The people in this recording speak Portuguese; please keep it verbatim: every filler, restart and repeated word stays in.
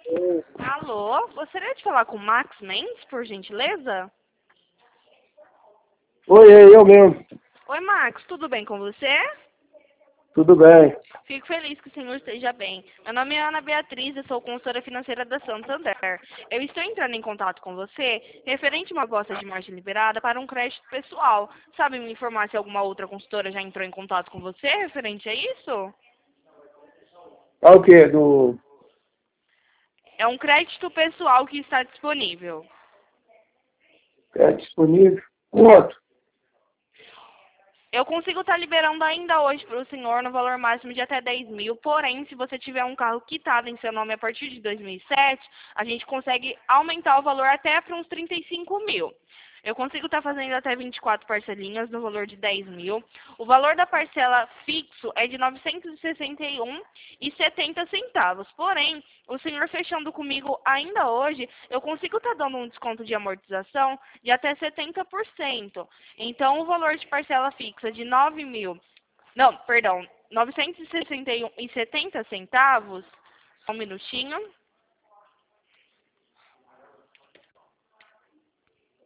Alô, gostaria de falar com o Max Mendes, por gentileza? Oi, é eu mesmo. Oi, Max, tudo bem com você? Tudo bem. Fico feliz que o senhor esteja bem. Meu nome é Ana Beatriz, eu sou consultora financeira da Santander. Eu estou entrando em contato com você referente a uma proposta de margem liberada para um crédito pessoal. Sabe me informar se alguma outra consultora já entrou em contato com você referente a isso? Ah, o quê? Do... É um crédito pessoal que está disponível. É disponível? Quanto? Eu consigo estar liberando ainda hoje para o senhor no valor máximo de até dez mil, porém, se você tiver um carro quitado em seu nome a partir de dois mil e sete, a gente consegue aumentar o valor até para uns trinta e cinco mil. Eu consigo estar fazendo até vinte e quatro parcelinhas no valor de dez mil. O valor da parcela fixo é de novecentos e sessenta e um e setenta centavos. Porém, o senhor fechando comigo ainda hoje, eu consigo estar dando um desconto de amortização de até setenta por cento. Então, o valor de parcela fixa de nove mil, não, perdão, novecentos e sessenta e um e setenta centavos, só um minutinho.